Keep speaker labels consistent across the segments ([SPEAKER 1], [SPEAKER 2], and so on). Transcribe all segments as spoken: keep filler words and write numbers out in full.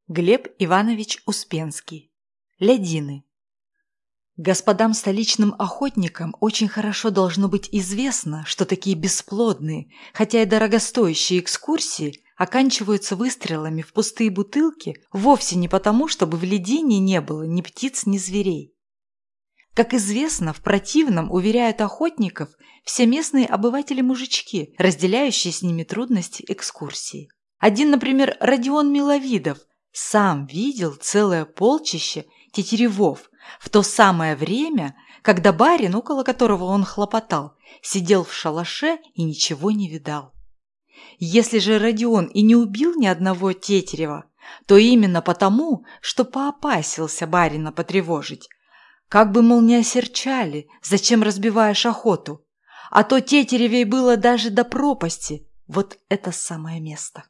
[SPEAKER 1] Глеб Иванович Успенский. Лядины. Господам столичным охотникам очень хорошо должно быть известно, что такие бесплодные, хотя и дорогостоящие экскурсии оканчиваются выстрелами в пустые бутылки вовсе не потому, чтобы в лядине не было ни птиц, ни зверей. Как известно, в противном уверяют охотников все местные обыватели-мужички, разделяющие с ними трудности экскурсии. Один, например, Родион Миловидов сам видел целое полчище тетеревов в то самое время, когда барин, около которого он хлопотал, сидел в шалаше и ничего не видал. Если же Родион и не убил ни одного тетерева, то именно потому, что поопасился барина потревожить. Как бы, мол, не осерчали, зачем разбиваешь охоту? А то тетеревей было даже до пропасти. Вот это самое место.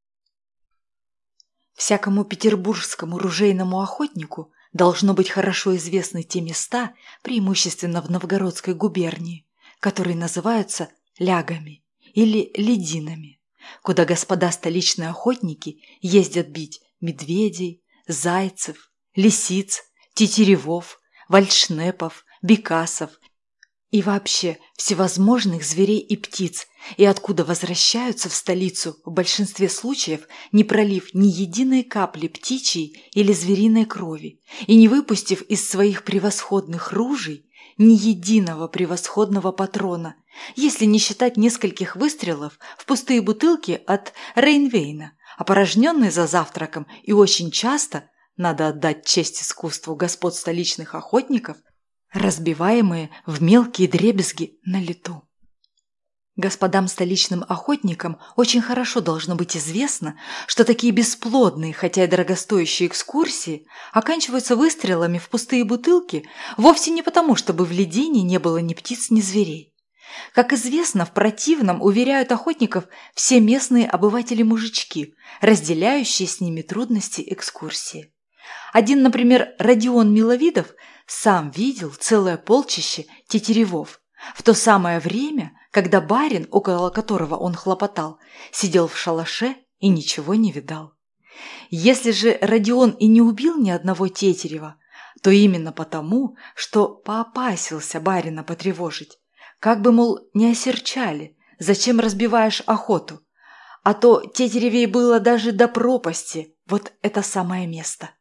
[SPEAKER 1] Всякому петербургскому ружейному охотнику должно быть хорошо известны те места, преимущественно в Новгородской губернии, которые называются лягами или лядинами, куда господа столичные охотники ездят бить медведей, зайцев, лисиц, тетеревов, вальшнепов, бекасов и вообще всевозможных зверей и птиц, и откуда возвращаются в столицу в большинстве случаев, не пролив ни единой капли птичьей или звериной крови и не выпустив из своих превосходных ружей ни единого превосходного патрона, если не считать нескольких выстрелов в пустые бутылки от Рейнвейна, опорожненные за завтраком и очень часто, надо отдать честь искусству господ столичных охотников, разбиваемые в мелкие дребезги на лету. Господам столичным охотникам очень хорошо должно быть известно, что такие бесплодные, хотя и дорогостоящие экскурсии оканчиваются выстрелами в пустые бутылки вовсе не потому, чтобы в лядине не было ни птиц, ни зверей. Как известно, в противном уверяют охотников все местные обыватели-мужички, разделяющие с ними трудности экскурсии. Один, например, Родион Миловидов сам видел целое полчище тетеревов в то самое время, когда барин, около которого он хлопотал, сидел в шалаше и ничего не видал. Если же Родион и не убил ни одного тетерева, то именно потому, что поопасился барина потревожить. Как бы, мол, не осерчали, зачем разбиваешь охоту? А то тетеревей было даже до пропасти, вот это самое место.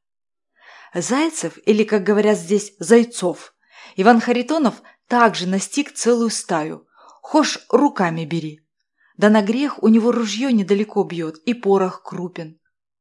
[SPEAKER 1] Зайцев, или, как говорят здесь, зайцов, Иван Харитонов также настиг целую стаю. Хошь руками бери. Да на грех у него ружье недалеко бьет и порох крупен.